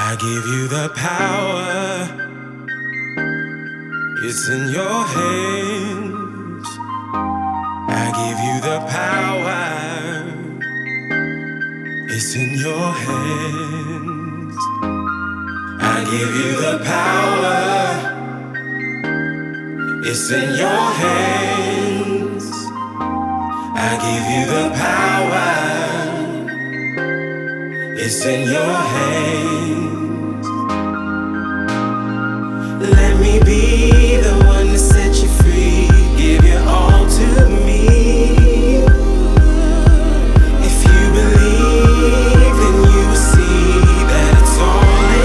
I give you the power. It's in your hands. I give you the power. It's in your hands. I give you the power. It's in your hands. I give you the power. It's in your hands.